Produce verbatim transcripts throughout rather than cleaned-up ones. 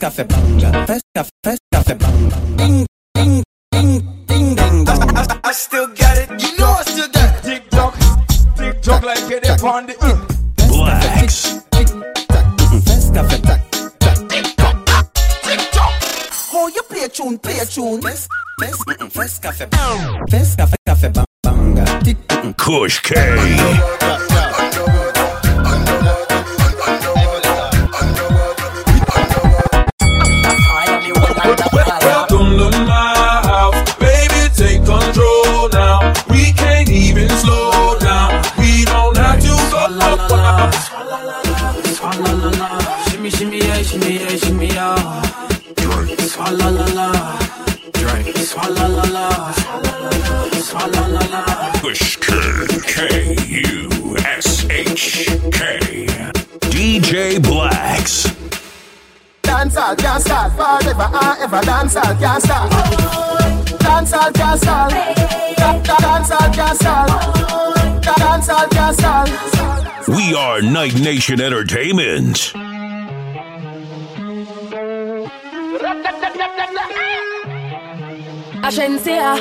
café banga, fast café, fast café banga. Ding, ding, ding, ding, ding, dong. I, I, I still got it, you know I still got it. Tick tock, tick tock like it upon the hit. Blacks. Fast café, tack, tack, tick tock, tick tock. Oh, you play a tune, play a tune. Fast, fast, fast café, fast café, café banga. Tick, Kush K. Welcome to my house, baby, take control now. We can't even slow down. We don't have to go. La la la, la la la, shimmy shimmy yeah, shimmy yeah, shimmy yeah. La la la, drink. La la la, la la la. Kush K. K U S H K. D J Blacks. Dancehall can't start forever and ever. Dancehall can't start. Dancehall can't start. Dancehall can't start. Dancehall can't start. We are Night Nation Entertainment. Ashensia.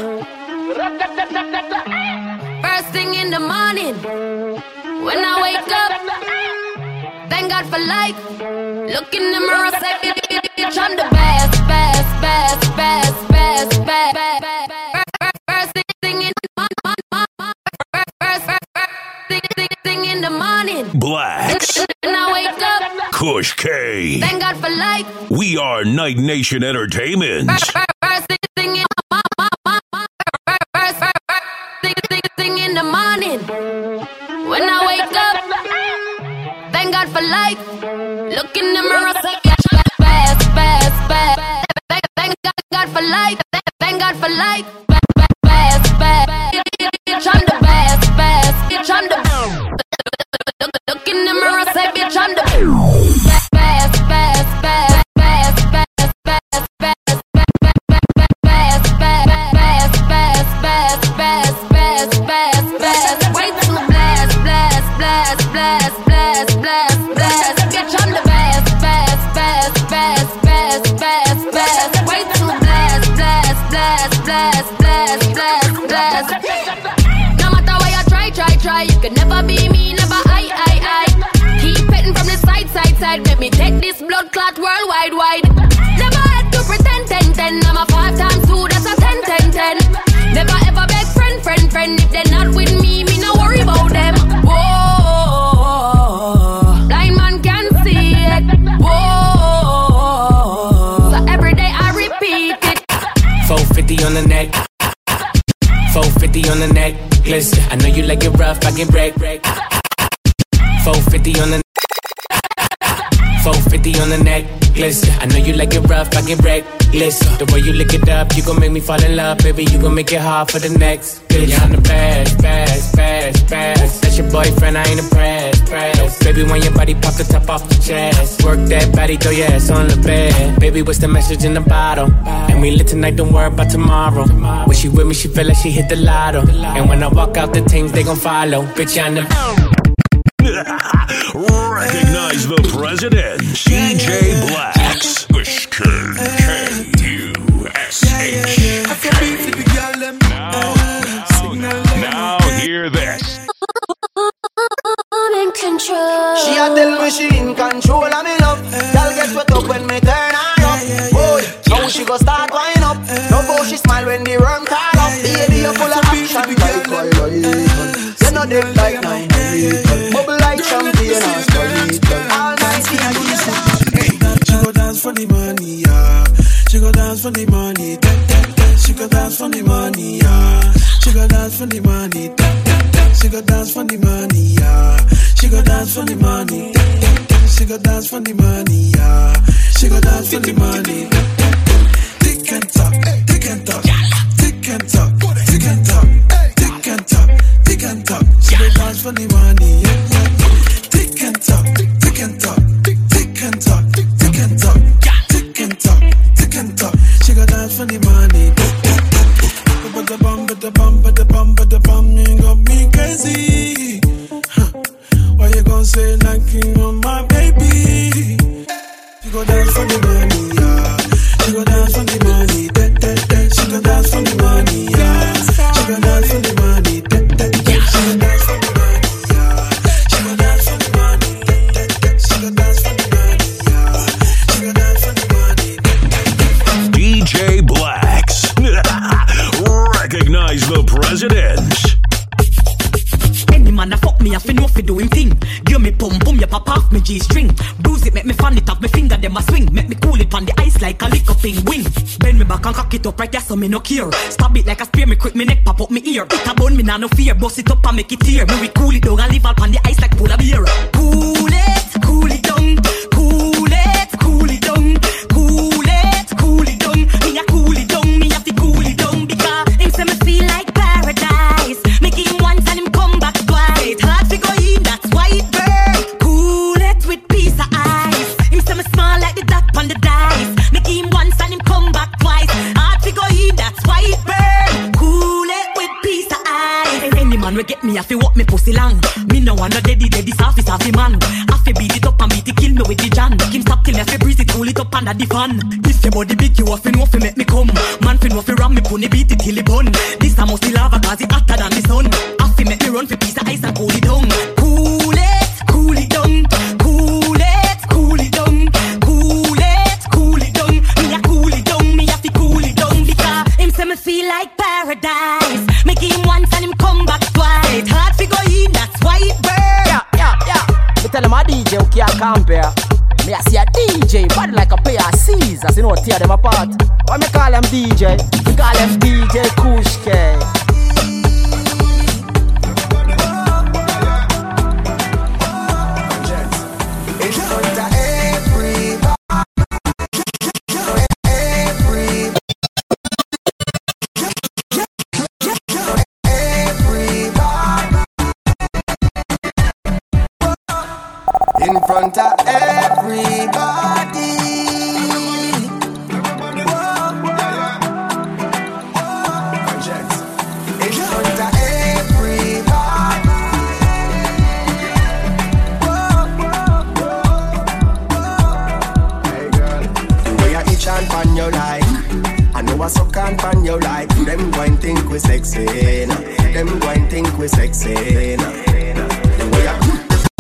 First thing in the morning, when I wake up, thank God for life. Look in the mirror, say, bitch, I'm the best, best, best, best, best, best, best. First thing in the morning, first thing in the morning, Blacks. when I wake up, Kush K. thank God for life. We are Night Nation Entertainment. First thing in thing in the morning, when I wake up, thank God for life. Look in the mirror, say best, best, best, best. Thank God for life. Thank God for life. Best, best, best. Bitch, I'm the best, best. Bitch, I'm the. Look in the mirror, say bitch, I'm the best, best, best, best, best, best, best, best, best, best, best, best, best, best, best, best, best. Wait till the blast, blast, blast, blast, blast, blast, blast. Bitch, I'm the best, best, best, best, best, best, best. Wait till the blast, blast, blast, blast, blast, blast, blast. No matter what you try, try, try, you can never be me, never I, I, I. Keep petting from the side, side, side. Let me take this blood clot worldwide, wide. Never had to pretend, ten, ten. I'm a five times two, that's a ten, ten, ten. Never ever beg friend, friend, friend. If they're not with me, me no worry about them. Whoa, blind man can see it. Whoa, so every day I repeat it. four fifty on the neck, four fifty on the necklace. I know you like it rough, I can break, break. four fifty on the four fifty on the necklace. I know you like it rough, I can break. Listen, the way you lick it up, you gon' make me fall in love, baby. You gon' make it hard for the next bitch. Yeah, I'm the best, best, best, best. That's your boyfriend, I ain't impressed, press. Baby, when your body pop the top off the chest, work that body, throw your ass on the bed. Baby, what's the message in the bottle? And we lit tonight, don't worry about tomorrow. When she with me, she feel like she hit the lotto. And when I walk out, the things they gon' follow. Bitch, I'm the Recognize the president, D J Blacks. Kush K. K U S H K. Now, now hear this. I'm in control. She a tell me she in control of me love. Girl get wet up when me turn her up. Boy, how she go start wind up? No how she smile when the worm call up. Baby, you full of action like violation. You know them like nine million. Bubble like champagne and Sprite. All night she a give Hey, she go dance for the money, yeah. She go dance for the money, da, da, da. She go dance for the money, yeah. She go dance for the money, da, da, da. She go dance for the money, yeah. She go dance for the money, da, da, da. She go dance for the money, yeah. She go dance for the money, da, da, da. Tick and talk, tick and talk, tick and talk, tick and talk, tick and talk, tick and talk. She go dance for the money, yeah. Tick and talk, tick and talk, tick and talk, tick and talk, tick and talk, tick and talk. She go dance for the money. But the bum, but the bum, but the bum, but the bum, you got me crazy. Huh. Why you gon' say like you on my baby? You go dance for the money. Presidents. Any man a fuck me, I fi know fi do him thing. Give me pum pum, ya pop off me G-string. Bruise it, make me fan it off me finger, them a swing. Make me cool it on the ice like a lick up in wing. Bend me back and cock it up right there so me no care. Stab it like a spear, me quick me neck pop up me ear. It a bun me nah no fear, bust it up and make it tear. Me we cool it down and leave all on the ice like polar beer. Cool it, cool it down. Cool it, cool it down. Cool it, cool it down. Me a cool it down, me have to cool it down because him say me feel like paradise. Make him once and him come back twice. Hard to go in, that's white bird. Cool it with piece of ice. Him say me small like the dot on the dice. Make him once and him come back twice. Hard to go in, that's white bird. Cool it with piece of ice. Any man will get me, I fi walk me pussy long. Me no want no daddy, daddy soft is half a man. I fi beat it up and beat it, kill me with the jan. Make him stop till me, I fi breeze it, cool it up under the fan. If your body big, you have to know fi make me come. Man fi know fi ram me, pony beat it till it bun. This a must be lava cause it hotter than the sun. I fi make me run for piece of ice and cool it down. Cool it, cool it down. Cool it, cool it down. Cool it, cool it down. Me a cool it down, me have to cool it down because him say me feel like paradise. Make him once and him come back twice. Hard fi go in, that's white bird. Yeah, yeah, yeah. Me tell him a D J who can't compare. Me I see a D J body like a pair of scissors, you know, tear them apart. Why me call him D J? We call him D J Kushke. In front of everybody. In front of everybody. Hey girl, the way I itch and pan you like, I know I suck and pan you like. Them going think we sexy, them going think we sexy. The way I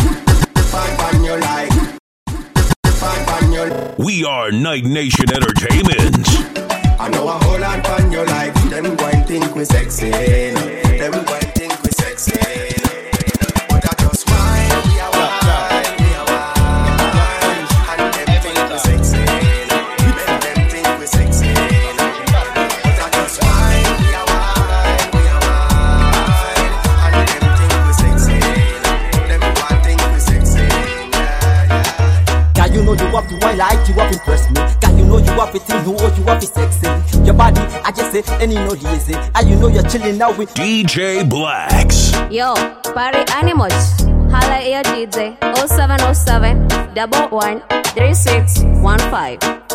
We are Night Nation Entertainment. I know a whole lot on your life. Them going think we sexy. Them going think we sexy. But I just wine, we are wine, we are wine. And them think we sexy. Them them think we sexy. But I just wine, we are wine, we are wine. And them think we sexy. Them one think we sexy. Can you know you have to wine like you have impressed me? Can you know you have it in you or you have it sexy? Your body, I just say, any no lazy. And you know you're chilling now with D J Blacks. Yo, party animals. Holla at your D J oh seven oh seven, double one, three six one five.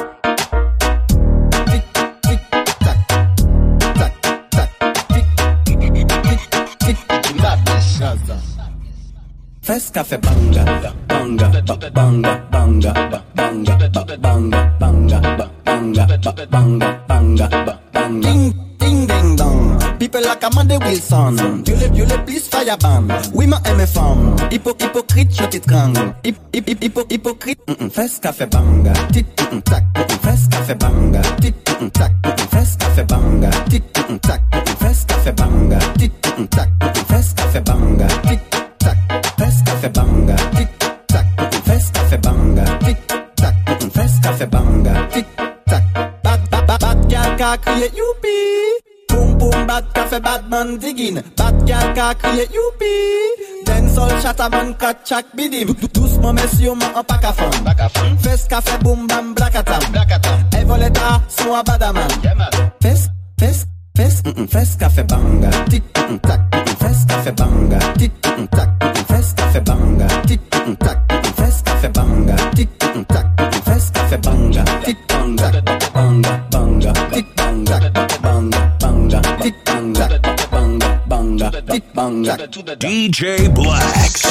First cafe banga, banga, banga, banga, banga, banga, banga, banga, banga, banga, banga, banga. Ding, ding, ding, dong. People like Amanda Wilson. Viole, viole, please fire ban. Oui, ma aime femme. Hypo, hypocrite, je t'étrangle. Hip, hip, hip, hypo, hypocrite. First cafe banga, tic, tac. First cafe banga, tic, tac. First cafe banga, tic, tac. First cafe banga, tic, tac. First cafe banga, tic. First cafe banga, tic tac. First cafe banga, tic tac. First cafe banga, tic tac. Bad bad bad bad girl ka kriye youpi. Boom boom bad cafe bad man digging. Bad girl ka kriye youpi. Den sol chata man kat chak bidim. Doucement messieurs man en pack a fun. First cafe boom bam blackatam. Evoleta son a badaman. First first first first cafe banga, tic tac. First cafe banga, tic tac. First cafe banga, tic tac. First cafe banga, tic tac. First cafe banga, tic banga, banga, banga, tic banga, banga, banga, tic banga, banga, banga, tic banga. D J Blacks.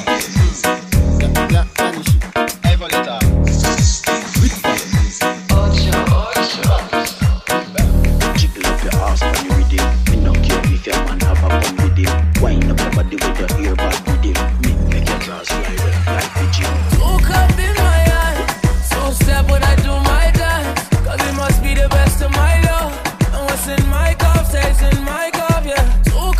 Jiggle up your ass when you read it. Me no care if your man have a bun with him. Wind up your body with your earbud with him. Me make your class fly like the gym. Look up in my eyes. So step when I do my dance. Cause it must be the best of my love. And what's in my cup stays in my cup, yeah. So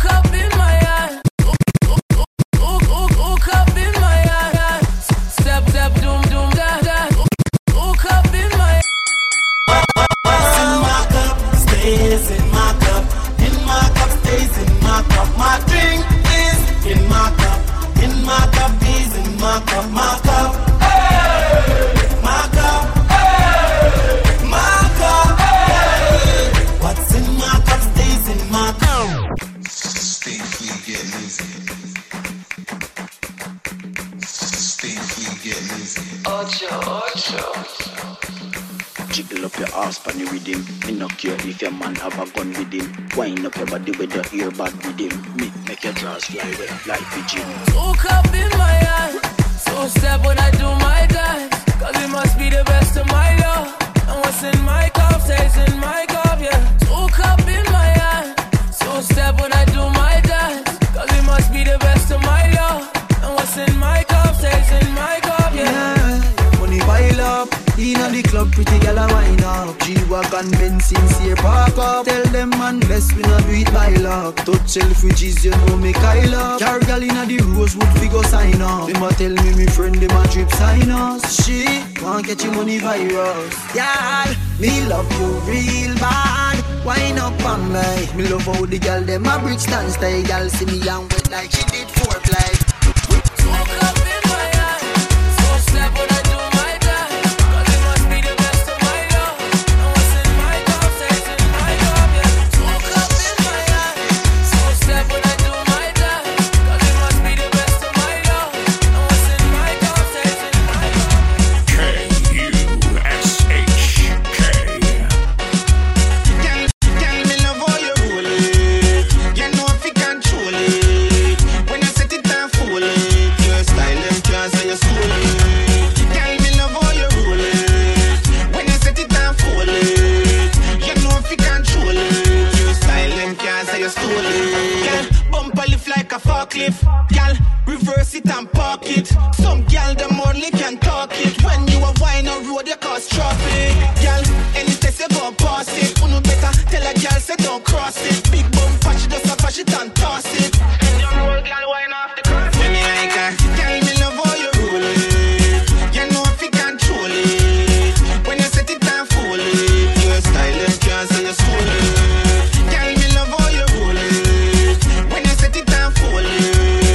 Jiggle up your ass pan the rhythm. Me no care if your man have a gun with him. Wind up your body with your earbud with him. Me make your drawers fly away like pigeon. Look up in my eye. So step when I do my dance. Cause it must be the best of my love. And what's in my cup stays in my cup, yeah. Look up in my eye. So step when I do my dance. Cause it must be the best of my love. And what's in my cup stays in my cup, yeah. Yeah, money pile up. In the club, pretty girl a wine up. G-Wagon, Benz, sincere park up. Tell them man, best we not do it by luck. Touch Selfridges, you know me Kyle up. Car girl in the Rosewood, we go sign up. Them a tell me, me friend, them a trip sign us. She want catch your money virus. Yeah, me love you real bad. Wine up on me. Me love how the girl, them a bridge stand style. Girl see me young wet like she did foreplay. Look up in my eye. So step when I do my dance. Gal, reverse it and park it. Some gal, them only can talk it. When you a wine on road, you cause traffic. Gal, any test you gon' pass it. Uno better tell a gal say don't cross it. Big bum patch, just a patch it and toss it. And you roll, gal, wine off the cross. When me like her, gal, me love how you roll it. You know if you control it. When you set it and fool it. Your style and can't say you stole it. Gal, me love how you roll it. When you set it and fool it.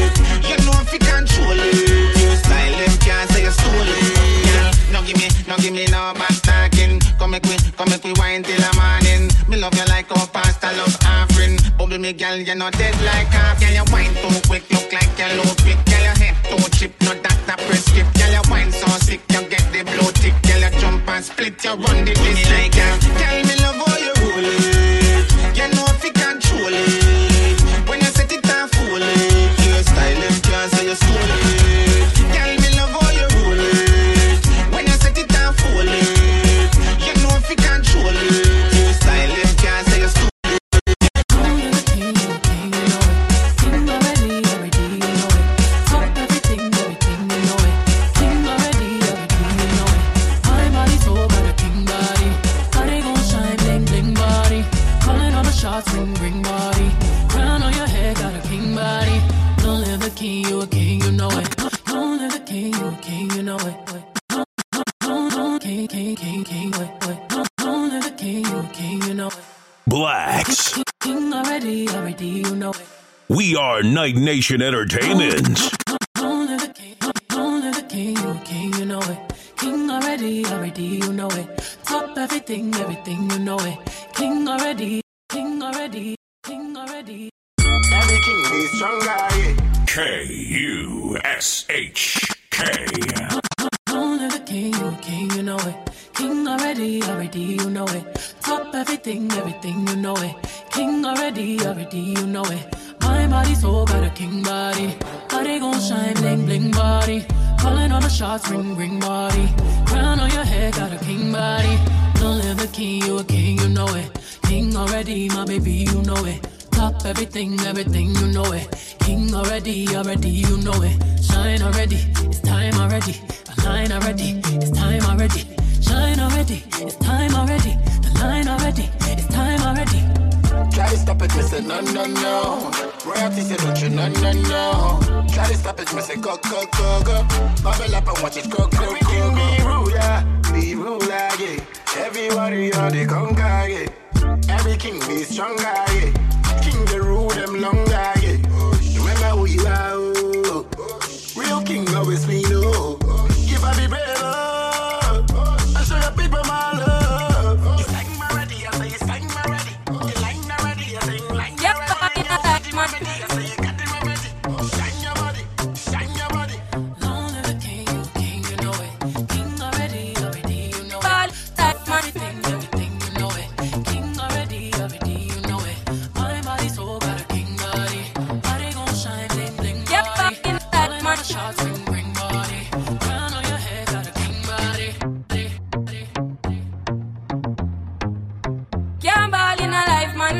Give me no back talking. Come make me, come make me wine till the morning. Me love you like a pasta love offering. Bubble me girl, you not dead like half. Girl, you wine too quick, look like you low quick. Girl, your head too chip, no doctor prescript. Girl, you wine so sick, you get the blow tick. Girl, you jump and split, you run the district. Like that. Girl, me love how you roll it. You know if you control it. When you set it and fool it. Your style and can't say you stole it. Girl, me love how you roll it. When you set it and fool it. You know if you control it. Your style and can't say you stole it. Ring, ring body, crown on your head, got a king body. Don't live the king, you a king, you know it. Don't live the king, you a king, you know it. Don't, don't, king, king, king, king, wait, wait. Don't live the king, you a king, you know it. Blacks. King, king already, already, you know it. We are Night Nation Entertainment. Don't live the king, don't live the king, you a king, you know it. King already, already, you know it. Top everything, everything, you know it. King already. King already, king already. Every king be stronger, yeah. K U S H K. Only the king, you a king, you know it. King already, already, you know it. Top everything, everything, you know it. King already, already, you know it. My body so got a king body. Body gon' shine, bling, bling body. Calling all the shots, ring, ring body. Crown on your head, got a king body. Don't live the king, you a king, you know it. King already, my baby, you know it. Top everything, everything, you know it. King already, already, you know it. Shine already, it's time already. The line already, it's time already. Shine already, it's time already. The line already, it's time already. Try to stop it, me say no, no, no. Royalty say don't you, no, no, no. Try to stop it, me say go, go, go, go. Bubble up and watch it go, go, go, go. Be ruler, be ruler, yeah. Everybody on the conga, yeah. Every king be stronger, yeah. King the rule them longer, yeah. Remember who you are, oh. Real king always be no. Give a be brave, oh. I show your people my love. You sang my ready, I say you sang my ready. You line already, I say you line yep, already. You got him already, I say you got him already. Shine your body, shine your body. Long live the king, you king, you know it. King short swing, bring body. Crown on your head, got a king body. Can't ball in a life, man.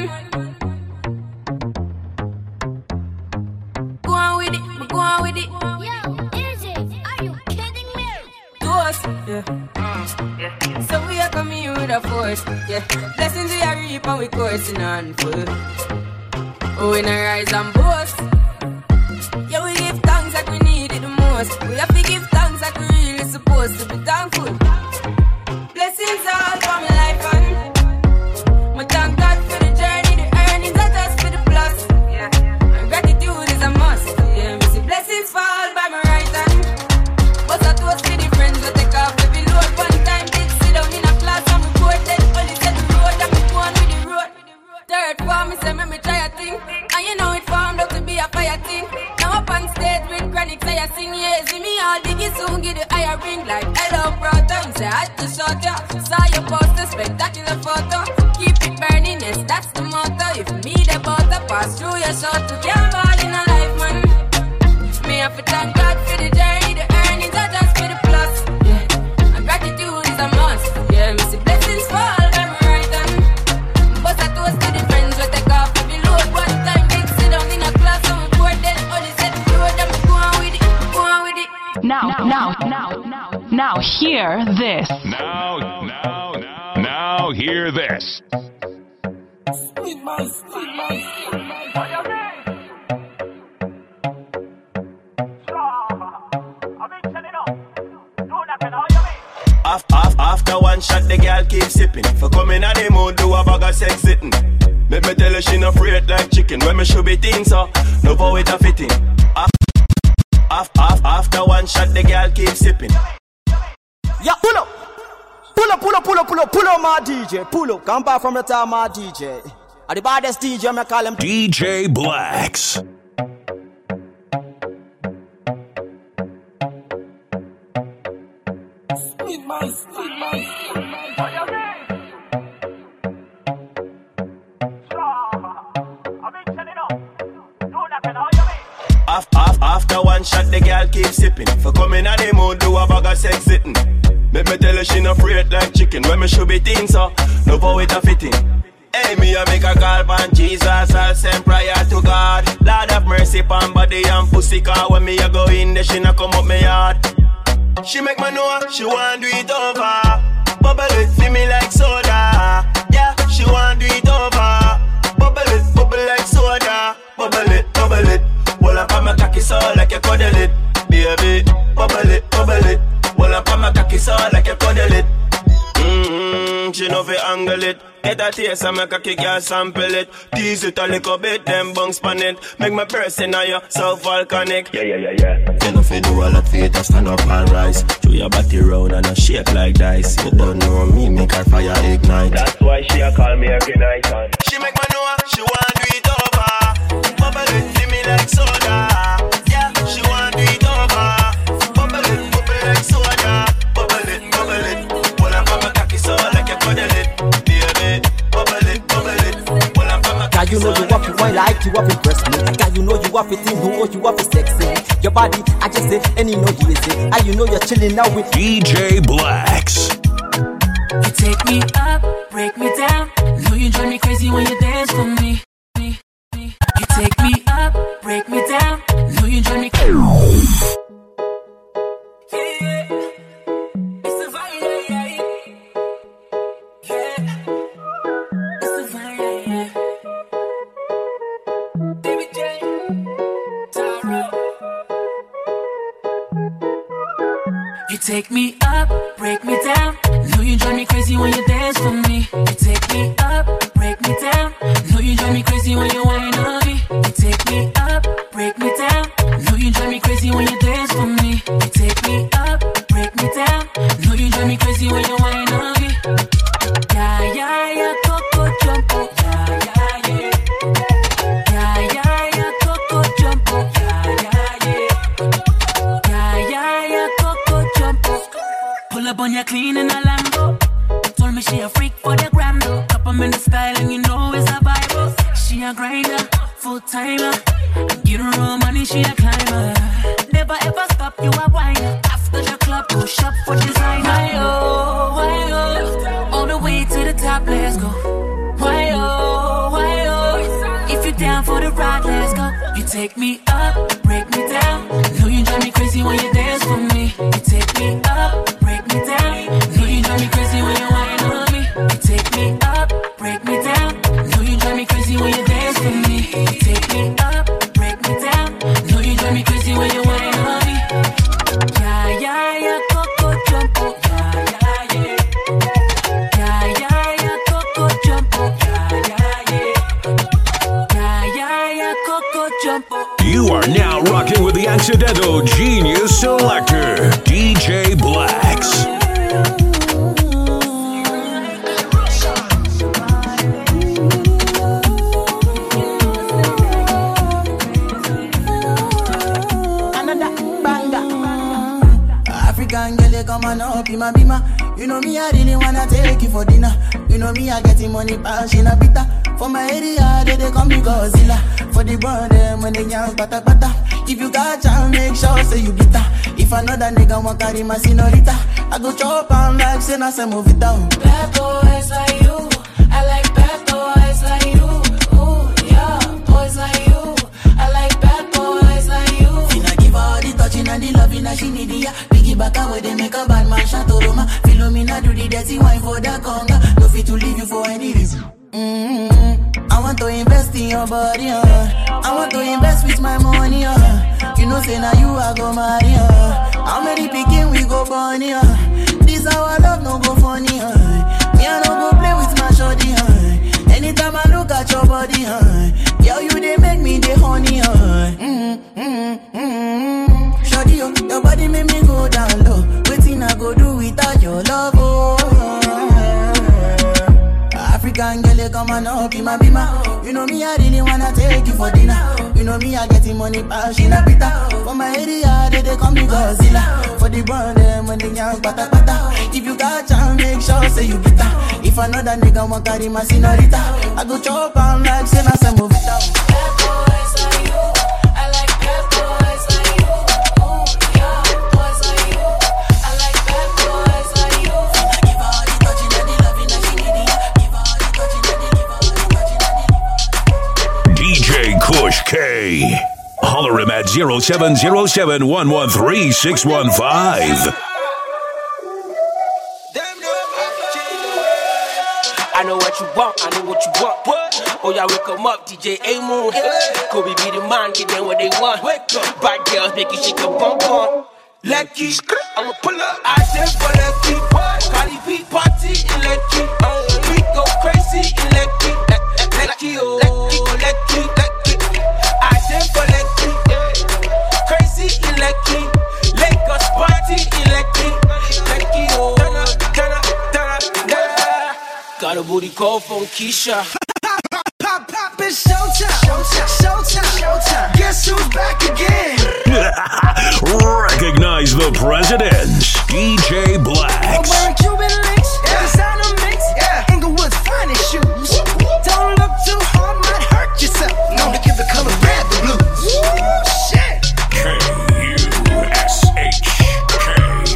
Go on with it, go on with it. Yo, is it? Are you kidding me? Toast, yeah. Mm, yeah. So we are coming here with a force, yeah. Blessings we are reap and we coursing on full. Oh, we not rise and boast. Yeah, we give thanks like we need it the most. We have to give thanks like we really supposed to be thankful. Blessings all for my life and my thank God for the journey, the earnings are just for the plus. Yeah, and gratitude is a must. Yeah, we see blessings fall by my right hand. But I toast to the friends that take off every load. One time did sit down in a class and we board then only said the road that we go on with the road. Third form, me say me me try a thing, and you know it formed up to be a fire thing. Now up on stage with chronic, say I sing, yeah, see me all diggy soon, get the higher ring like hello, brother. Me say I just shot ya, saw your poster, spectacular photo. Keep it burning, yes, that's the motto. If me the butter pass through your shot to can't ball in a life, man. Me have to thank God for the journey, the earnings are just for the plus. Yeah, and gratitude is a must. Yeah, me see blessings fall by my right hand. But I toast to the friends we take off every load. One time they sit down in a class and we board then only said the road and we go on with it, go on with it. Now, now, now, now, now, hear this. Now, now, now, now, hear this. Sweet man, sweet man, sweet man. What you mean? After one shot, the girl keep sipping. For coming at the mood, do a bag of sex sitting. Make me tell her she no afraid like chicken. When me should be thin, so no for it a fitting. After one shot, the girl keep sipping. Yeah, pull up, pull up, pull up, pull up, pull up, pull up, my D J, pull up. Come back from the time, my D J. Are the baddest D J, I call him D J Blacks. Sweet man, sweet man, sweet man. What you mean? After one shot, the girl keep sipping. For coming at the mood, do a bag of sex sitting. Make me tell her she no afraid like chicken. When me should be thin, so no for it a fitting. Hey, me a make a call pan Jesus, I'll send prayer to God. Lord have mercy pan body and pussy, car when me a go in there, she no come up me yard. She make me know she want do it over. Bubble it, feel me like soda. Yeah, she want do it over. Bubble it, bubble like soda. Bubble it, bubble it. Well, up on my cocky so like you cuddle it. Baby, bubble it, bubble it. Well, up on my cocky so like you cuddle it. Mmm, she know fi angle it. Get a taste and make a kick and sample it. Tease it a little bit, then bounce pan it. Make my person on you, so volcanic. Yeah, yeah, yeah, yeah. You know fi do a lot for it, I stand up and rise. Throw your body round and a shake like dice. You don't know me, make her fire ignite. That's why she a call me every night. And she make me know she want do it over. Bubble it, feel me like soda. Yeah, she want do it over. Bubble it, bubble like soda. Bubble it, bubble it. Well, I'm from a cocky so like you cuddle it. Girl, you know you want it, why like you want it, impress me. Girl, you know you want it, you know you want it, sexy. Your body, I just say, and you know you is it. And you know you're chilling now with D J Blacks. You take me up, break me down. Know you drive me crazy when you dance for me. You take me up, break me down. Know you drive me crazy. You take me up, break me down. Know you drive me crazy when you dance for me. You take me up, break me down. Know you drive me crazy when you whine on me. You take me up, break me down. Know you drive me crazy when you dance for me. You take me up, break me down. Know you drive me crazy when you whine on me. Yeah, yeah, yeah, Coco Jumbo. Yeah, yeah, yeah. Yeah, yeah, yeah, Coco Jumbo. Yeah, yeah, yeah. Yeah, yeah, yeah, Coco Jumbo. Pull up on your clean in a Lambo. Told me she a freak for the gram though. Cup 'em in the style and you know it's a Bible. She a grinder. full timer. Get her on money, she a climber. Never ever stop, you a whiner. After the club, go shop for designer. Why oh, why oh, all the way to the top, let's go. Why oh, why oh, if you're down for the ride, let's go. You take me up, break me down. Know you drive me crazy when you dance for me. You take me up, break me down. Know you drive me crazy when you whine on me. You take me up, break me down. Know you drive me crazy when you dance for me. You take me up, break me down. Know you drive me crazy when you whine on me. Yeah, yeah, yeah, Coco Jumbo. Yeah, yeah, yeah. Yeah, yeah, yeah, Coco Jumbo. Yeah, yeah, yeah. Yeah, yeah, yeah, Coco Jumbo. You are now rocking with the Accidental Genius Selector, D J Blacks. African girl, come on up in my bima. You know me, I really wanna take you for dinner. You know me, I getting money, passion, a bitter. For my area, they, they call me Godzilla. For the brand, them when they young, pata pata. If you got chance, make sure say you bitter. If another nigga want carry my senorita, I go chop and like say na say move it down. Bad boys like you, I like bad boys like you. Ooh, yeah, boys like you, I like bad boys like you. Finna give her all the touching and the loving that she need, yeah. Back away, they make a bad man shot to Roma. Philomena do the dirty wine for the conga. No fit to leave you for any reason. Mm-hmm. I want to invest in your body, uh. I want to invest with my money, uh. You know, say now you I go marry, uh. How many picking we go bunny, uh. This our love no go funny, uh. Me I no go play with my shorty, uh. Anytime I look at your body, uh. Yo, you they make me the honey, uh. Mm-hmm, mm-hmm, mm-hmm. Shorty, oh, your body make me go down low. Waiting I go do without your love, oh. African girl, come on up in my bima. You know me, I really wanna take you for dinner. You know me, I getting money, passion, a bitter. For my area, they, they call me Godzilla. For the brand, them when they young, pata pata. If you got chance, make sure say you bitter. If another nigga want carry my senorita, I go chop and like say na say move it down. Bad boys like you, I like bad boys like you. Ooh, yeah, boys like you, I like bad boys like you. Finna give her all the touching and the loving that she need, yeah. Give her all the touching and the give her all the touching and the D J Kush K. Holler him at zero seven zero seven, one one three, six one five. I know what you want, I know what you want. What? Oh, y'all wake 'em up, D J A-Moon. Kobe be the man, get them what they want. Bad girls make you shake a bum bum. Lucky, I'ma pull up. I said for Lucky. Cardi B party in Lucky. We go crazy in Lucky. Lucky, oh, Lucky, Lucky. I said for Lucky. Crazy in Lucky. Lagos party in Lucky. Lucky, oh, Donna, Donna, Donna. Got a booty call from Keisha. Pop, pop, pop, it's showtime. Showtime, showtime, showtime. Guess who's back again? Recognize the presidents, D J Blacks. I'm wearing Cuban links, yeah. Designer mix, yeah. Inglewood's finest shoes. Don't look too hard, might hurt yourself. Known to give the color red the blues. Woo, shit. K U S H K.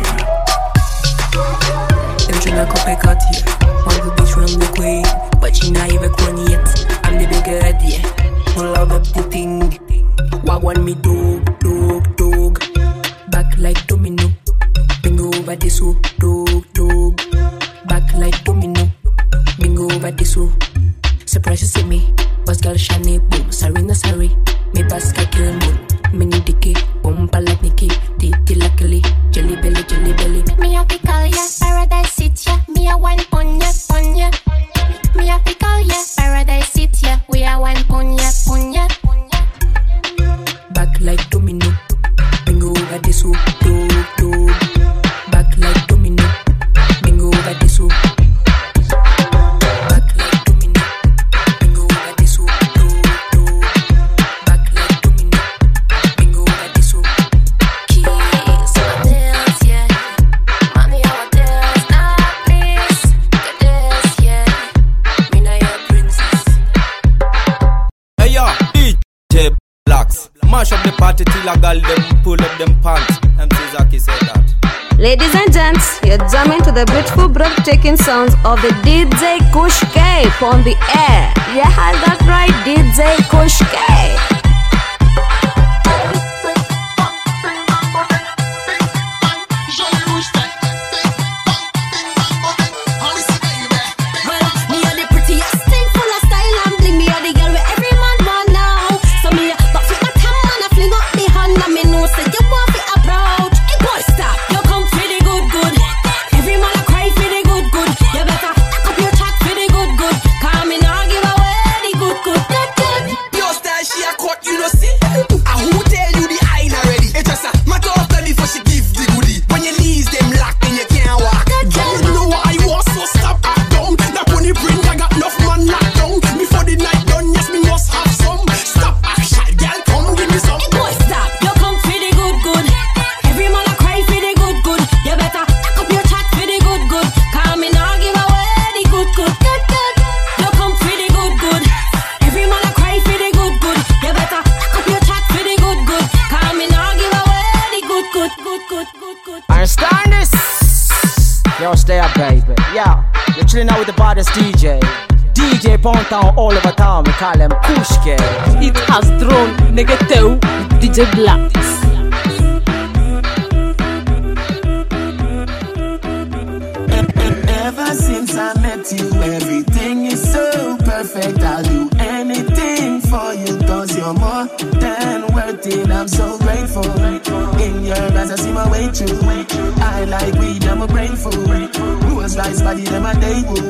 Them tryna copy cut here. On the beach from the queen, but she not even corny yet. I'm the bigger idea. Pull out up the thing. What want me dog, dog, dog. Back like domino. Bingo over this oh, dog, dog. Back like domino. Bingo over this oh. Surprise you see me. Boss girl shiny boom. Sorry no sorry. Me basket kill moon. Mini dicky. Bumper like Nicky. Titty luckily. Jelly belly, jelly belly. Me a fi call ya, paradise sit ya. Me a one pon ya, pon ya. Me a fi call ya, paradise sit ya. We a one pon ya, pon ya. Back like Mash up the party till a gal them pull up them pants. M C Zaki said that. Ladies and gents, you're jamming to the beautiful, breathtaking sounds of the D J Kush K on the air. You had that right, D J Kush K. Yo, stay up, baby. Yeah, you're chilling out with the baddest D J. D J Pound Town all over town. We call him Kush K. It has drawn negative D J Blacks. Ever since I met you, everything is so perfect. I'll do anything for you, cause you're more than worth it. I'm so grateful. In your eyes I see my way through. I like weed, I'm a brain fool. Rules rice body, them a day woo.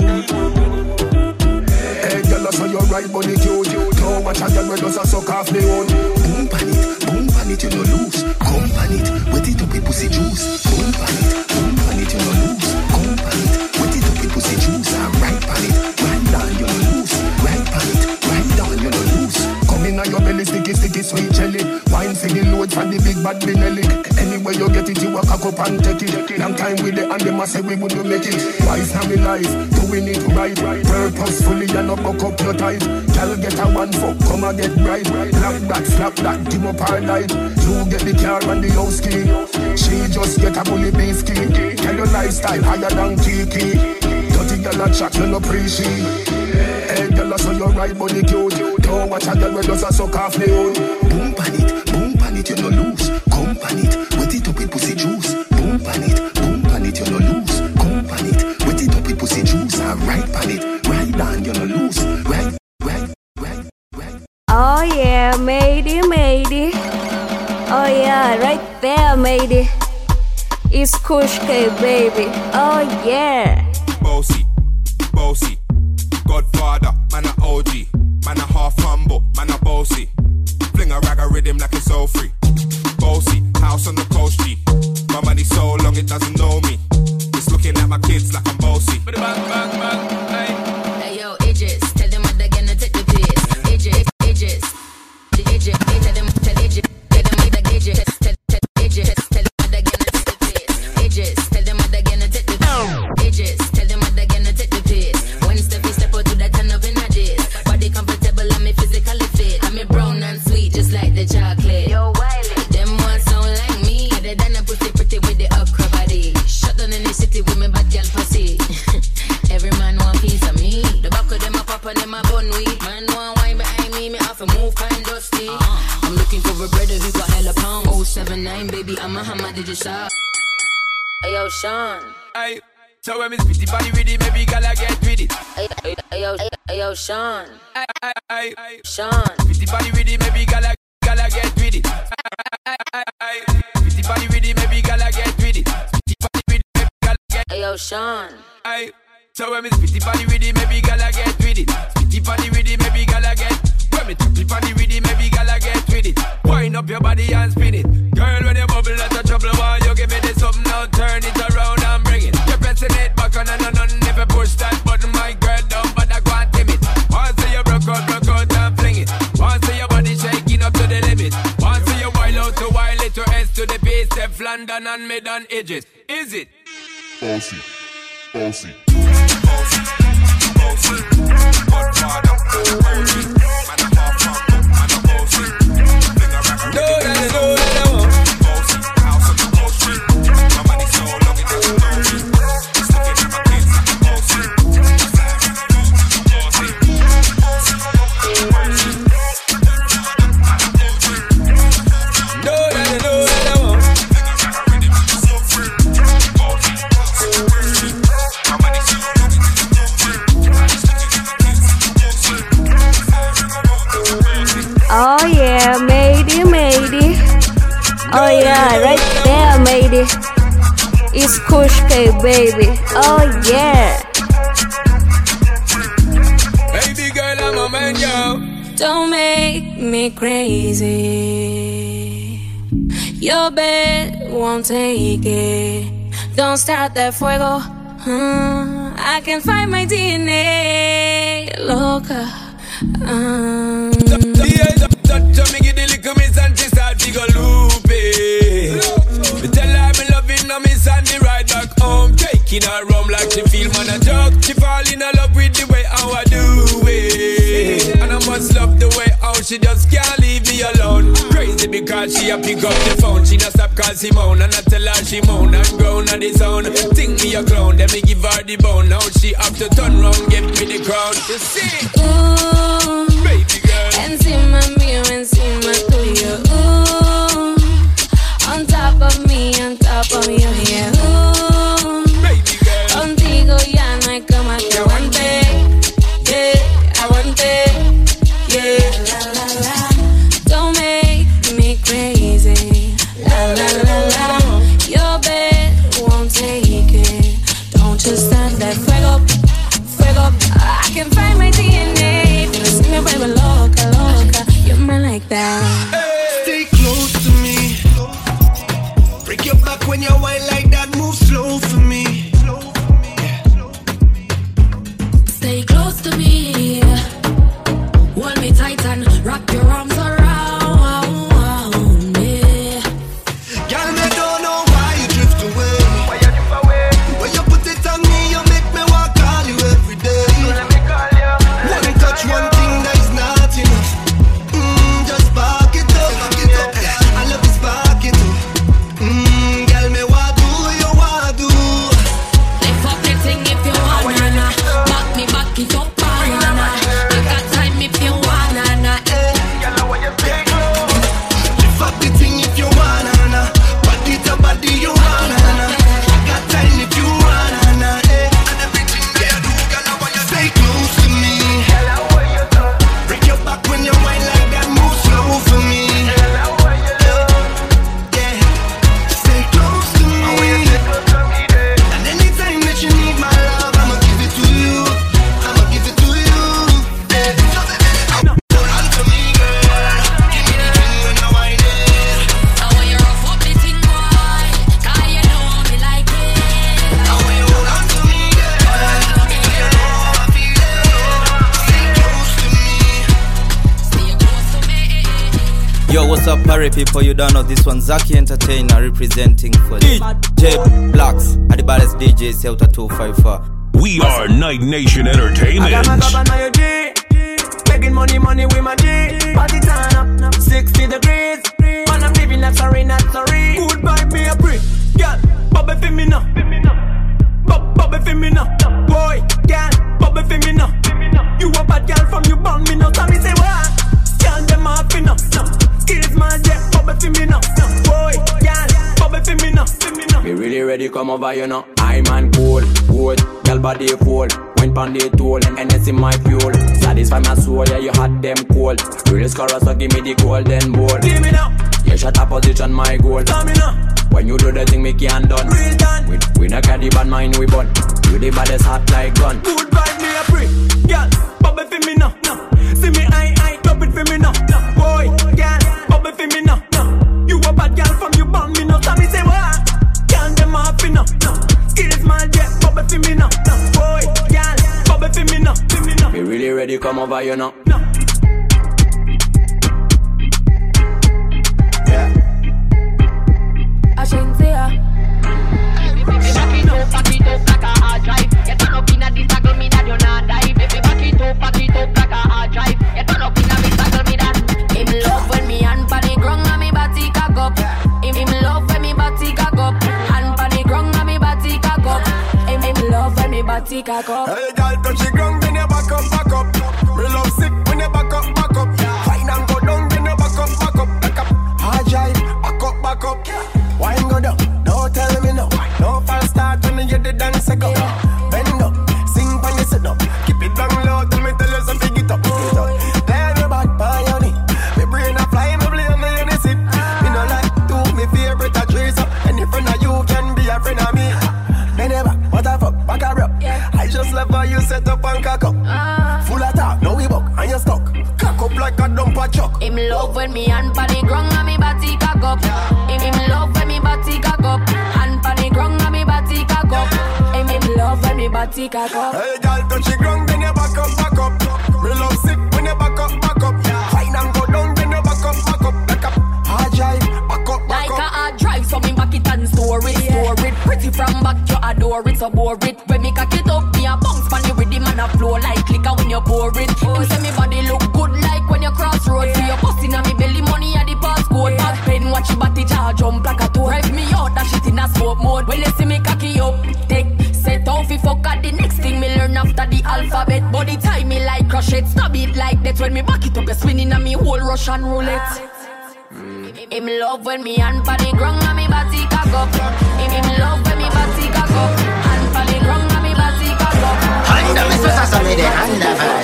Hey girl, I saw your right body cute. Don't watch a girl where does a suck off the own. Boom pan it, boom pan it, you no lose. Come pan it, wet it up with pussy juice. Boom pan it, boom pan it, you no lose. Come pan it, wet it up with pussy juice. And right pan it, right down, you no lose. Right pan it, right down, you no lose. Come in on your belly, sticky, sticky, sweet jelly. Wine for the load from the big bad Benelli. Anywhere you get it, you walk up and take it. Long time with it and they must say we wouldn't make it. Wife now me life, doing it right, purposefully and not buck up your ties. Girl get a one fuck, come and get bright. Slap that, slap that, dim up her light. You get the car and the house key. She just get a bully beef key. Tell your lifestyle higher than Kiki. Dirty girl a chat, you no appreciate. Hey girl, I saw your right body cute. Don't watch a girl where does a suck off the own. Boom pan it, boom pan it, you no lose. Come pan it, wet it up with pussy juice. Boom pan it, boom pan it, you no lose. Come pan it, wet it up with pussy juice. And right pan it, right down, you no lose. Right, right, right, right. Oh yeah, matey, matey. Oh yeah, right there, matey. It's Kush K, baby. Oh yeah. Bossy, bossy. Godfather, man a O G. Man a half humble, man a bossy. Fling a rag a rhythm like it's so free. Bossy, house on the coast G. My money so long it doesn't know me. It's looking at my kids like I'm bossy. Bang, bang, bang, hey. Hey yo, Idris, tell them what they're gonna take the piss. Idris, Idris, Idris, tell them, tell Idris, tell them what they're Idris, tell, tell Idris, tell them what they're gonna take the piss. Idris, tell them what they're gonna take the piss. Idris, tell them what they're gonna take the piss. When step we step out to that turn up in a diss. Body comfortable, I'm me physically fit. I'm me brown and sweet, just like the chocolate. Yo, Wiley, them ones sound like me. Other than a pretty pretty with the upper body. Shut down in the city with me bad girl pussy. Every man want piece of me. The back of them a pop and them a bun weed. Man want wine behind me, me have to move kind dusty. Uh-huh. I'm looking for a brother who got hella pound. oh seven nine, baby, I'm a hammer, did you shop? Hey yo, Sean. Hey, so when me spit the body with it, maybe gala get with it. Hey, hey, hey yo, hey, hey yo, Sean. Hey, hey, hey, hey. Sean. Spit the body with it, maybe gala, gala get with it. Hey, hey, hey, hey. Spit the body with it, maybe gala get with it. Spit the body with it, maybe gala get. Hey yo, Sean. Hey, so when me spit the body with it, maybe gala get with it. Spit the body with it, maybe gala get. When me tap the body with it, maybe gala get with it. Wind up your body and spin it. Girl, when you bubble, that's a trouble. Why you give me this something now? Turn it around and bring it. You're pressing it back on and on and never push that button. My girl down, but I can't tame it. Once you broke out, broke out and fling it. Once your body shaking up to the limit. Once you wild out to wild it to S to the base. Step London and mid on edges. Is it? Bossy, bossy. Bossy, bossy. Godfather, bossy. Man a half humble, man a bossy. Oh yeah, right there, matey. It's Kush K, baby. Oh yeah. Baby girl, I'm a man, yo. Don't make me crazy. Your bed won't take it. Don't start that fuego. Hmm. I can find my D N A. Loca. Um. Touch me, give the liquor, miss, and she start to go loopy. Me tell her I'm loving her, miss, and the ride back home. Taking her rum like she feel man a joke. She fall in love with the way how I do it. And I must love the way how she just can't leave me alone. Crazy because she a pick up the phone. She not stop call Simone. And I tell her she moan and groan on the zone. Think me a clown, then me give her the bone. Now she have to turn round, give me the crown. You see? Ooh, baby girl. Encima mío, encima tuyo. Ooh, on top of me, on top of you, yeah. Ooh, baby girl. Contigo ya no hay cama que aguante. Yeah, aguante. Yeah, la la la. Don't make me crazy. La la la la. Your bed won't take it. Don't just stand that fuego, fuego. I can find my D N A. See me, baby, loca, loca. You're mine like that. Stay close to me. Break your back when you whine like that. Move slow for me. Stay close to me. Hold me tight and wrap your arms around me. Girl, me don't know why you drift away. Why you drift away? When you put it on me, you make me want to call you every day. So let me call you. One touch, one thing that is not enough. Mmm, just spark it up. I love you, spark it up. Mmm, girl, me what do you want to do? Lift up the thing if you wanna. Back me, back it up, banana. You got time if you wanna. Lift up the thing if you wanna. Body to body you wanna. I got time if you wanna. And everything that you do, girl, I want you stay close to me. Break your back when you whine like that. Move slow for me. Yeah, stay close to me. And anytime that you need my love, I'ma give it to you. I'ma give it to you. Hold on to me, girl. Give me the thing when I whine it. I want you rough up the thing, boy. Cause you know me like it. I want you hold on to me, girl. You know how I feel it. Stay close to me. Stay close to me. Yo, what's up, party people? You don't know this one. Zaki Entertainer representing for D J Blacks. And the baddest D Js out of two five four. We are Night Nation Entertainment. I got my cup and my G. Making money, money with my G. Party turn up, sixty degrees. Man, I'm living like sorry, not sorry. Goodbye, me a pre. Girl, bubble for me now. Bub- Bubble for me now. Boy, girl, bubble for me now. You a bad girl from you born me now. Tell me say what? Girl, them off me now. Skills man, yeah, bubble for me now. Boy, girl, bubble for me now. Me really ready come over, you know. I man cool, good, girl body full. Wine pon the tool, and N S in my fuel. Satisfy my soul, yeah, you hot them cold. Real scorer, so give me the golden ball. Give me now. You shut up position, my goal. Tell me now. When you do the thing, me can't done. Real done. We, we not carry bad mind, we burn. You the baddest hot like gun. Goodbye, me a pre. Girl, bubble for me now. No. See me, I, I, club it for me now. No. Boy, girl, bubble for me now. No. You a bad girl from you born me now. Tell me say what? Can't them off me now. No. Skills man, yeah, bubble for me now. No. Boy, girl, bubble for me now. For me now. Me really ready come over, you know. No. I shouldn't say her. Back it up, back it up like a hard drive. You turn up in a this circle, me that you not die. Baby, back it up, back it up like a hard drive. You turn up in a this circle, me that. Him love when me hand pan the ground and me body cock up. Him him love when me body cock up. Hand pan the ground and me body cock up. Him him love when me body cock up. Hey, girl, touch the ground when you back up, back up. Me love sick when you back up, back up. Fine and go down when you back up, back up, back up. Hard drive, back up, back up. Wine go down, don't tell me no. No false start when you the dance go. Bend up, sing when you sit up. Keep it down low, tell me tell you something, get up, get up. Then you back by your knee. Me brain a fly, me blame me in the sit. Me no like to, me love when me hand pan the ground and me body cock up. Him him love when me body cock up. Hand pan the ground and me body cock up. Him him love when me body cock up. Hey, girl, touch the ground, then you back up, back up. Me love sick when you back up, back up. Fine and go down, then you back up, back up. Like a hard drive, back up, back like up. Like a hard drive, so me back it and store it, store it. Pretty from back, you adore it, so bore it. When me cock it up, me a bounce pan the rhythm and a flow like liquor when you pour it. Him say me body look good like when you cross road. See you busting on me belly, money at the passcode. Bad pen, watch your body jar jump like a toe. Drive me out, that shit in a smoke mode. When you see me cocky up, take set off if fuck at the next thing me learn after the alphabet. Body tie me like crochet, stab it like that. When me back it up, you spinning on me whole Russian roulette. Him love when me hand pa the ground and me body cock up. Him him love when me body cock up. Hand pa the ground and me body cock up. Hand up, Mister Sasami, the hand up first.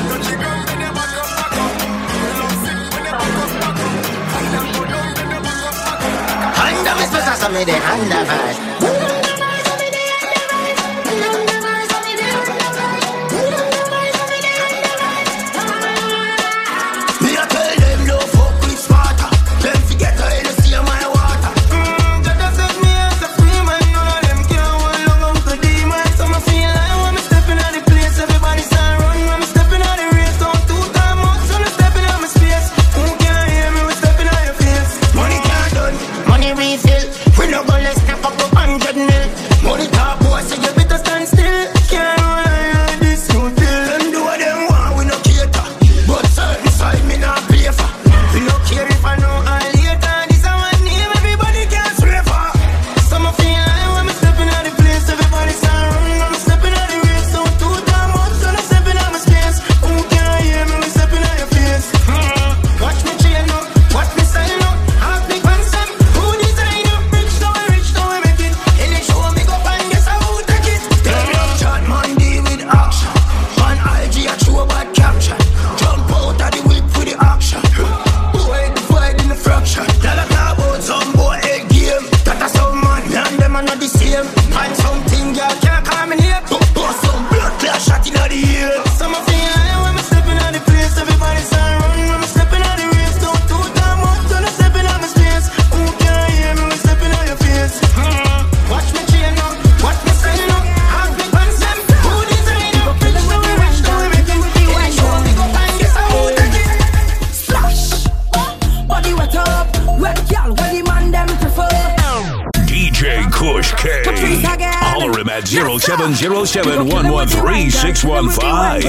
Hand up, Mister Sasami, the hand up first. seven zero seven one one three six one five.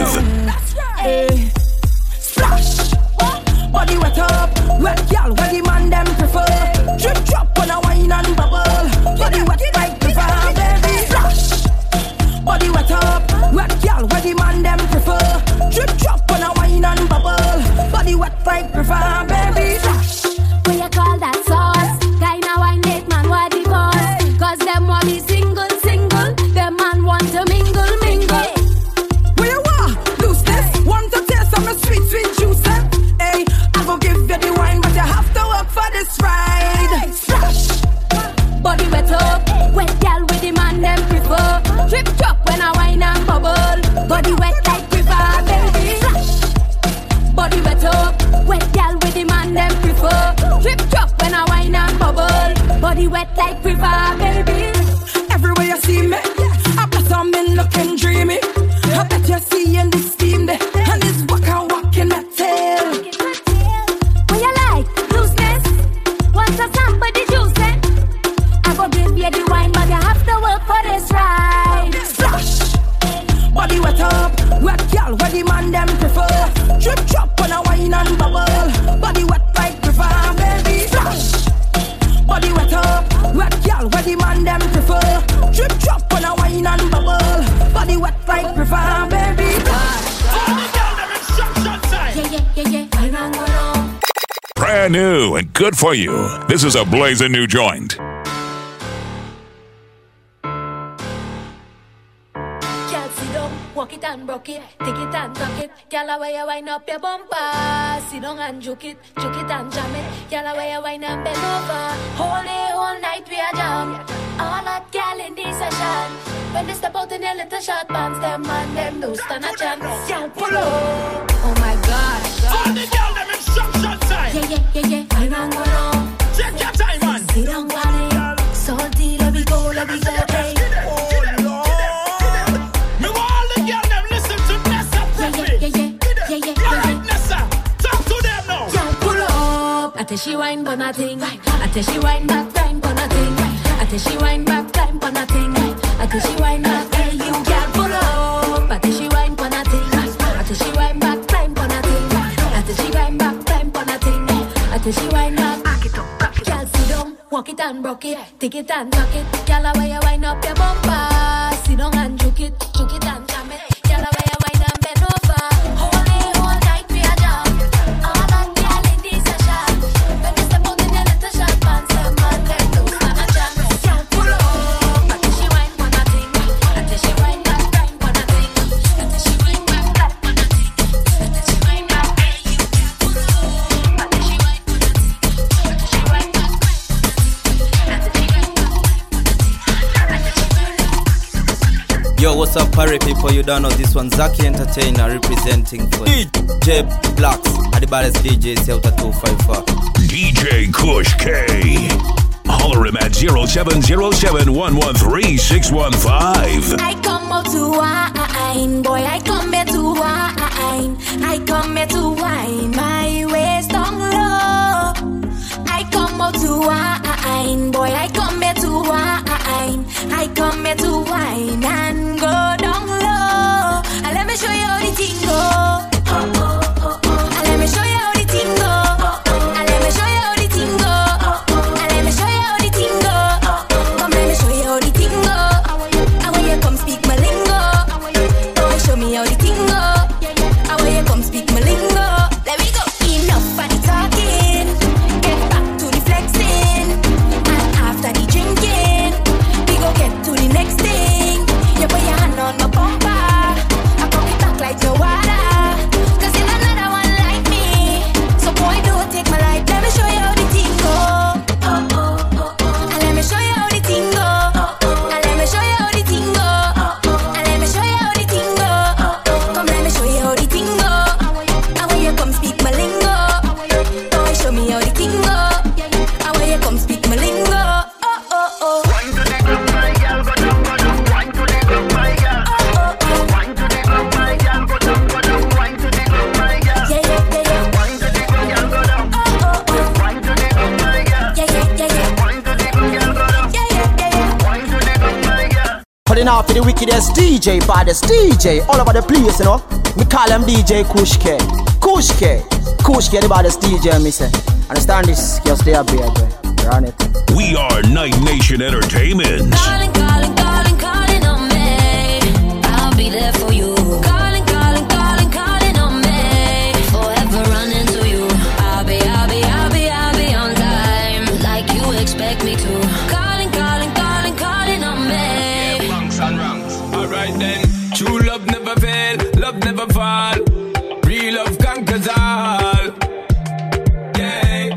Splash, body wet up, wet girl, where the man them prefer. Drip drop on a wine and bubble, body wet like prefer, baby. Splash, body wet up, wet girl, where the man them prefer. Drip drop on a wine and bubble, body wet like prefer, baby. Splash, what you call that sauce? Kinda wine make man what the boss, cause them want me single. To mingle, mingle. Where you are? Lose this. Want to taste some sweet, sweet juice. Hey, I go give you the wine, but you have to work for this ride. Splash. Body wet up, wet girl with the man them prefer. Drip drop when I wine and bubble. Body wet like river, baby. Splash. Body wet up, wet girl with the man them prefer. Drip drop when I wine and bubble. Body wet like river, baby. Everywhere you see me, I'm in looking dreamy. I bet you're seeing this steam there. And this waka walking my tail. What you like? Looseness? Want some somebody juice it? I go give you the wine, but you have to work for this ride. Splash, body wet up, wet girl, where the man them prefer. Drip drop on a wine and bubble, body wet like river, baby. Splash, body wet up, wet girl, where the man them prefer. Drip drop on a wine and bubble, body wet like river, baby. Yeah, yeah, yeah, yeah. Brand new and good for you. This is a blazing new joint. Walk it and broke it, take it and tuck it. Girl, away you wind up your bumper. Sit down and juke it, juke it and jam it. Girl, away you wind and bend over. Whole day, whole night we are jam. All that girl in this session. When they step out in their little short pants, them and them no stand a chance. Girl, pull up. Oh my God. All the girl them in shop shop Yeah, yeah, yeah, yeah. I don't go down. Check your time, man. Sit down, body. Salty, let me go, let me go. Hey. Oh Lord. Me want all the girls them listen to Nessa Presley. Yeah, yeah, yeah, yeah, yeah, yeah. All right, Nessa, talk to them now. Yeah, pull up. I tell she wine for nothing. I tell she wine back time for nothing. I tell she wine back time for nothing. I tell she wine back. Hey, you can't pull up. I tell she wine for nothing. I tell she wine back time for nothing. I tell she wine back time for nothing. I tell she wine back. Back it up, back it up. Girl, sit down, walk it and rock it, take it and tuck it. Girl, how you wind up your bumper? Sit down and juke it, juke it and jam it. Girl, how you wind and bend over? Hold it, hold tight for your job. All that girl in this a shot. When you step out in your little short pants, them man let loose and a jam. Girl, pull up. I tell she wine for nothing. I tell she wine back time for nothing. I tell she wine back time for nothing. I tell she wine back. Hey, you can't pull up. I tell she wine for nothing. I tell she wine back time for nothing. I tell she wine back time for nothing. I tell she wine back. Yo, what's up, party people? You don't know this one. Zaki Entertainer representing for D J Blacks. At the baddest D J, Celta two five four. D J Kush K. Holler him at zero seven zero seven one one three six one five. I come out to wine, boy, I come here to wine. I come here to wine, my waist down low. I come out to wine, boy, I come here to wine. I come here to wine and go down low. And let me show you how the thing go. Oh, oh, oh, oh. And let me show you how the thing go. Oh, oh. And let me show you how the thing go. Oh, oh. And let me show you how the thing go. Oh, oh. Come let me show you how the thing go. And when you come speak my lingo, oh, show me how the thing go. And when you come speak my lingo, let me go. Enough of the talking, get back to the flexing. And after the drinking, we go get to the next thing. You put your hand on my bumper, I pop it back like no water. Cause in another one like me, so boy don't take my life. Let me show you how the thing go. Oh, oh, oh, oh. And let me show you how the thing go. Oh, oh. And let me show you how the thing go. Oh, oh. And let me show you how the thing go. Oh, oh. Come let me show you how the thing go. And when you come speak my lingo, boy show me how the thing go. And when you come speak my lingo, oh, oh, oh. Wine to the groove, my girl, go down, go down. Wine to the groove, my girl. Wine to the groove, my girl, go down, go down. Wine to the groove, my girl. Yeah, yeah, yeah, yeah. Wine to the groove, girl, go down. Wine to the groove, my girl. Yeah, yeah, yeah, yeah. Wine to the groove, girl, go down. Yeah, yeah, yeah, yeah. Wine to the groove, my girl. Putting out for the wickedest D J, baddest D J, all over the place, you know. We call him D J Kush K. Kush K. Kush K, the baddest D J, me say. Understand this? Just stay up here, boy. Run it. We are Night Nation Entertainment. Calling, calling, calling, calling on me. I'll be there for you. Calling, calling, calling, calling on me. Forever running to you. I'll be, I'll be, I'll be, I'll be on time, like you expect me to. Calling, calling, calling, calling on me. Bunks and ranks. Alright then. True love never fail, love never fall. Real love conquers all. Yeah.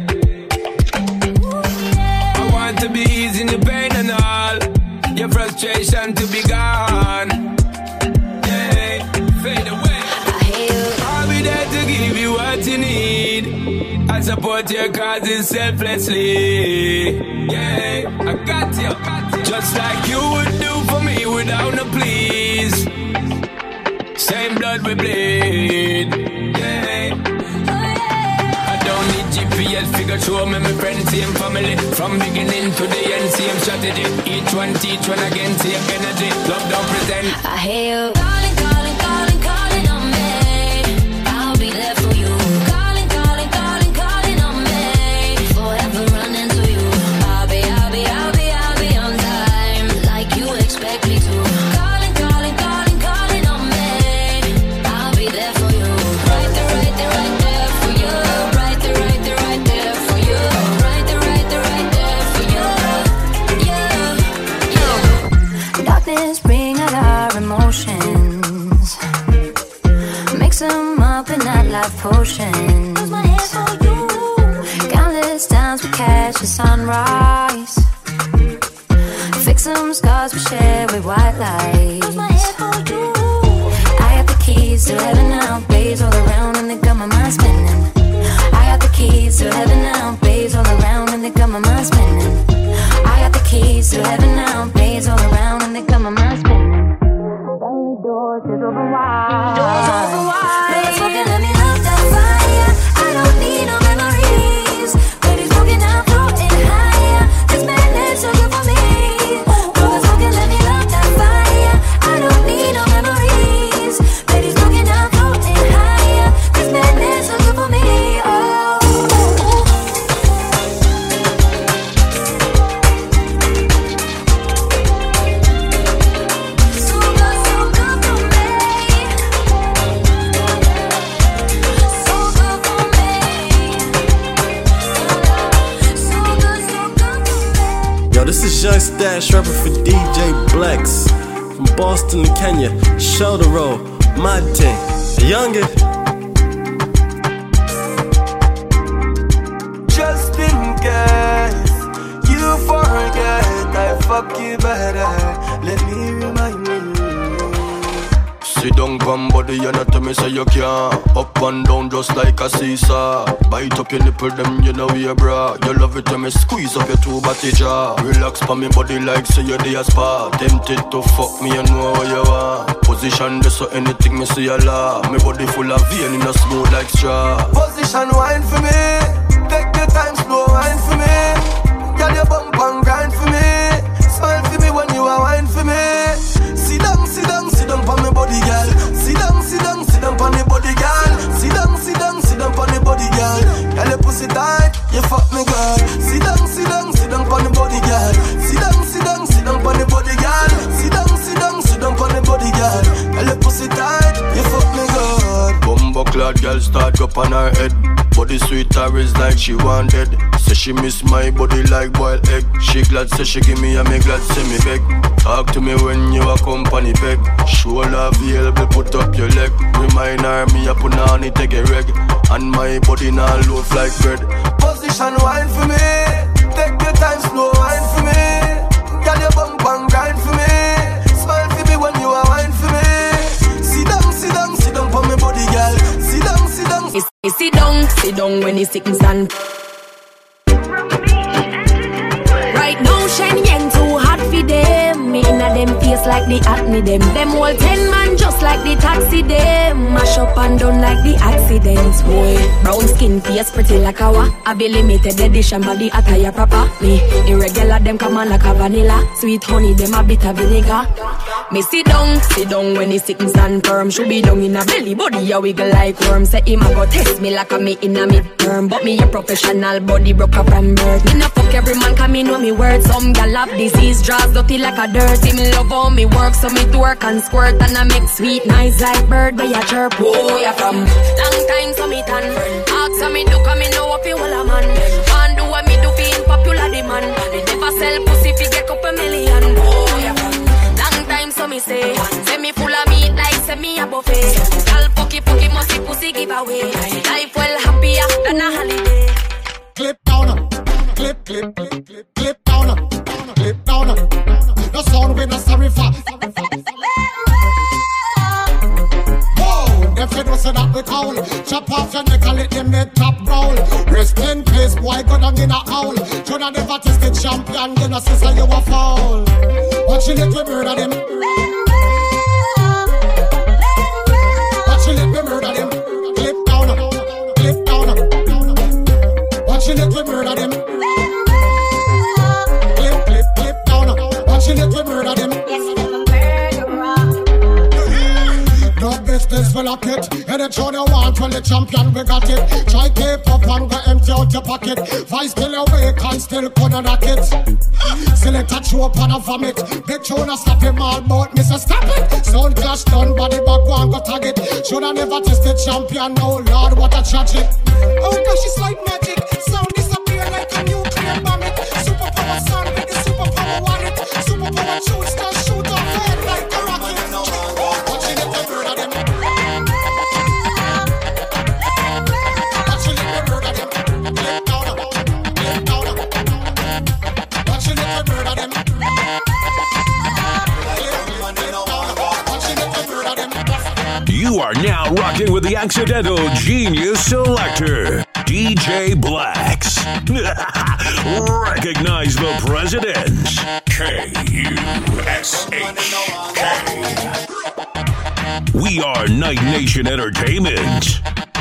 I want to be easing your pain and all. Your frustration to be gone. Yeah. Fade away. I'll be there to give you what you need. I support your causes selflessly. Yeah. I got you. Just like you would do for me without no please. Same blood we bleed. Yeah. I don't need G P S figure show me my friends, same family. From beginning to the end, same strategy. Each one teach one again, same energy. Love don't pretend. I hear you calling, calling, calling, calling on me. I'll be there for you. Calling, calling, calling, calling on me. Forever running to you. I'll be, I'll be, I'll be, I'll be on time, like you expect me to. Calling, calling, calling, calling on me. I'll be there for you. Right there, right there, right there for you. Right there, right there, right there for you. Right there, right there, right there for you. Yeah, yeah. Darkness bring out our emotions. Mix them up in that life potions. Countless times we catch the sunrise. Fix some scars we share with white lights. I have the keys to heaven now. Waves all around and they got my mind spinning. I got the keys to to heaven now, bass all around and they got my mind spinning. I got the keys to heaven now, bass all around and they got my mind spinning. Only doors is open wide. Doors open wide. Baby, smoking, let me love that fire. I don't need no memories. Baby, smoking, I'm floating higher. This madness so good for me. Baby, smoking, let me love that fire. I don't need no memories. Baby, smoking, I'm floating higher. This madness so good for me. This is Young Stash, rapper for D J Blacks. From Boston to Kenya, shoulder roll, my thing, youngin'. Just in case you forget, I fuck you better. Let me remind you. Sit down, come body, you not tell me say you can't. Up and down just like a seesaw. Bite up your nipple, them you know we a bra. You love it when me squeeze up your two body jaw. Relax pa me body like say you're the spa. Tempted to fuck me, you know what you want. Position this so anything me see a law. Me body full of vein in a smooth like straw. Position wine for me. Take your time, slow wine for me. Girl, your bump and grind for me. Smile for me when you are wine for me. Sit down, sit down, sit down pon me body, girl. Sit down, sit down, sit down pon the body, girl. Sit down, sit down, sit down pon the body, girl. Girl, your pussy tight, you fuck me, girl. Sit down, sit down, sit down pon the body, girl. Sit down, sit down, sit down pon the body, girl. Sit down, sit down, sit down pon the body, girl. Girl, your pussy tight, you fuck me, girl. Bumbo clad girl start up on her head. Body sweet her is like she wanted. Say she miss my body like boiled egg. She glad say she give me and me glad say me beg. Talk to me when you a company beg. Show love available, put up your leg. Remind her me a put on it take a reg. And my body now loaf like bread. Position wine for me. Take your time, slow wine for me. Girl, your bump and grind for me. Smile for me when you are wine for me. Sit down, sit down, sit down for me body, girl. Sit down, sit down. It's, it's sit down, sit down when it's sick and stand. Right now, Shen Yang too hot for them. Me inna them face like the acne them. Them whole ten man just like the taxi them. Mash up and done like the accidents, boy. Brown skin face pretty like a wa. I be limited edition body attire proper. Me irregular them come on like a vanilla. Sweet honey them a bit of vinegar. Me sit down, sit down when it's sick and stand firm. Should be down in a belly body a wiggle like worm. Say him a go test me like a me in a midterm. But me a professional body broke up from birth. Me no fuck every man come in know me words. Some gal have disease, draws dirty like a dirt. Me love how me work, so me twerk and squirt. And I make sweet nice like bird by a chirp. Oh, yeah, from long time so me tan. Ask so me do, come me know what you want a man. One do what me do, being popular demand. Me never sell pussy fi get up a million. Oh, yeah, from long time so me say. Say me full of meat like say me a buffet. Gal pokey pokey musty pussy give away. Life well happier than a holiday. Clip down, clip, clip, clip, clip, clip down, clip down. No sound we no sorry for. Whoa, if you don't say that we call, chop off your neck and let them head top roll. Rest in peace, boy, go down in a hole. Jonah never test the champion, then I say you a fall. Watching it we murder them. Watching it we murder them. Clip down, clip down. Watching it we murder them. Clip, clip, clip down. Watching it we murder them. No business will lock it. Any tune you want, well the champion we got it. Try keep up and go empty out your pocket. Vice still awake and still couldn't knock it. Select a chew up and a vomit. Big tune a stop him all but miss a stop it. Sound clash done, body back one go tag it. Should I never test the champion, no lord what a tragic. Oh gosh it's like magic. Sound disappear like a nuclear bomb it. Superpower sound with the superpower wallet. Superpower shoot start shoot off head like a rocket. Watching it we murder them. Watching it we murder them. Clip down, clip down. Watching it we murder them. You are now rocking with the Accidental Genius Selector, D D J Blacks. Recognize the president. K U S H K. We are Night Nation Entertainment.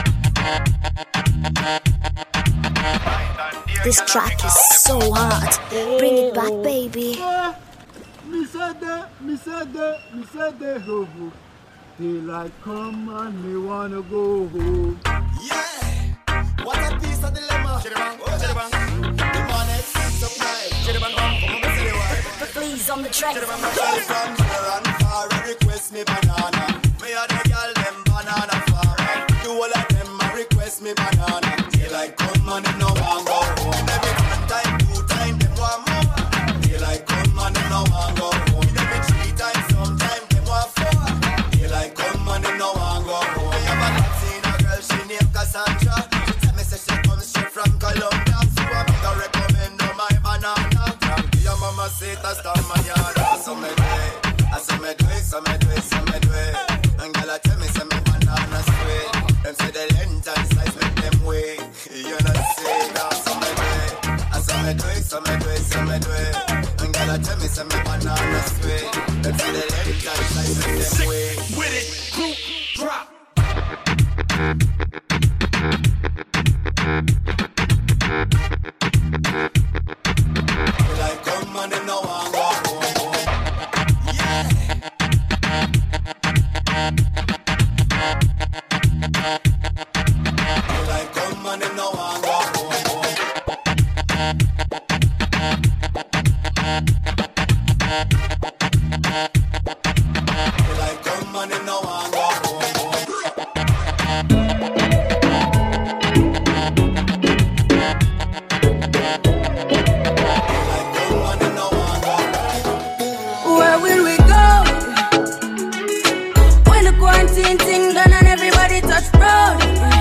This track is so hot. Bring it back, baby. Me said that, me said that, me said that, ho ho. Daylight come and me wanna go home. Yeah, what a piece of dilemma. Chiribang, oh chiribang. The money supply. Chiribang, come on, say the word. Please on the track. Chiribang, my girl from near and far request me banana. Me a the girl them banana far. Do all of them a request me banana. Daylight come and them no want go home. Every one time, two time, them want more. Daylight come and them no want go home. Every three times, sometime them want four. Daylight come and them no want go home. Me have a lot seen a girl, she named Cassandra. She tell me say she comes straight from Colombia, so I make her recommend her my banana. From your mama say to stop my yard. So me do it, I say me do it, so me do it, so me do it. And girl a tell me say me banana sweet. Them say the length and size make them weak. You know say that, so me do it, I say me do it, so me do it, so me do it. And girl a tell me say me banana sweet. Them say the length and size make them weak. With it, group drop. Like come and them no want go home. Yeah. Like come and them no want go home. Like come and them no want go home. Where will we go? When the quarantine thing done and everybody touch road.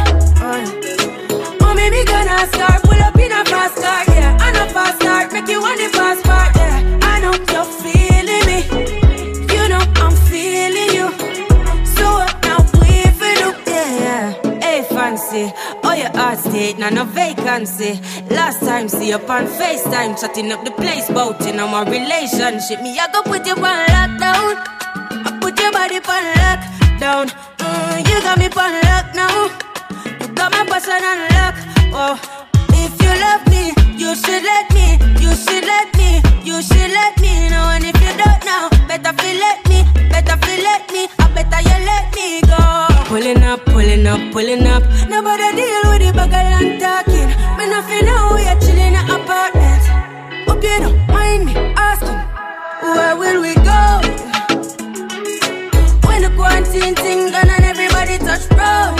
Oh, maybe gonna start, pull up in a fast car, yeah. I know fast start, make you want the fast part, yeah. I know you're feeling me, you know I'm feeling you. So what now we for do, yeah. Hey fancy, oh your heart state, now no vacancy. Last time see you on FaceTime, chatting up the place, boating on my relationship. Me I go put you on lockdown, I put your body on lockdown. Mm, you got me on lock now. Got my person on lock. Oh, if you love me, you should let me. You should let me. You should let me know. And if you don't know, better feel let me. Better feel let me. I better you let me go. Pulling up, pulling up, pulling up. Nobody deal with the bagel and talking. Me nothing know you're chilling in an apartment. Hope you don't mind me asking, where will we go? When the quarantine thing done and everybody touch road.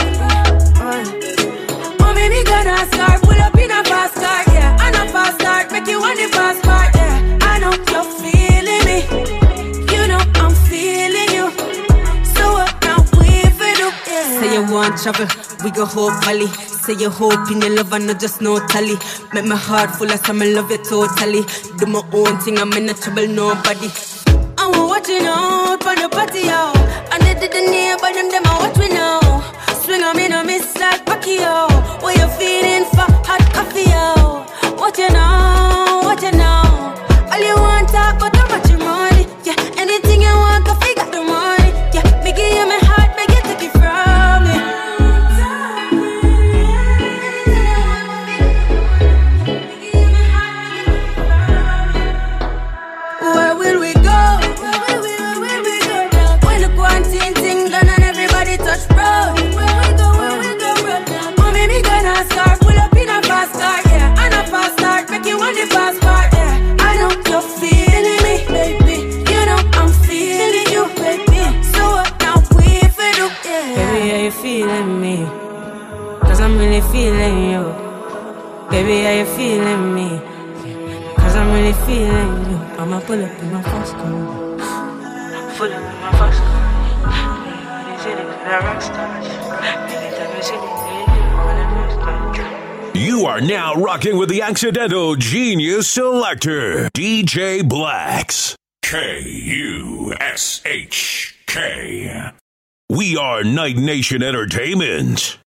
Oh, maybe gonna start, pull up in a fast car, yeah. I know fast start, make you want the fast part, yeah. I know you're feeling me, you know I'm feeling you. So what now we for do, yeah. Say you want travel, we go whole valley. Say you hope in your love and not just no tally. Make my heart full of some, I love you totally. Do my own thing, I'm in no trouble, nobody. I'm watching out for the party, yo. And they didn't hear about them, them I watch me now. Swing on me, no miss like Pacquiao. What you feeling for hot coffee, yo? What you know, what you know? All you want talk about how much you money. Yeah, anything you want, coffee got the money. Yeah, me give you my heart, make you take it from me. Where will we go? Where will we, where will we go? When the quarantine thing done and everybody touch road. Start, pull up in a fast car, yeah. I know fast start, make you want the fast part, yeah. I know you're feeling me, baby. You know I'm feeling you, baby. So what now we for do, yeah. Baby, are you feeling me? Cause I'm really feeling you. Baby, are you feeling me? Cause I'm really feeling you. I'ma pull up in my fast car. Pull up in my fast car. You see it, the rock stars. You see it. You are now rocking with the Accidental Genius Selector, D J Blacks. K U S H K. We are Night Nation Entertainment.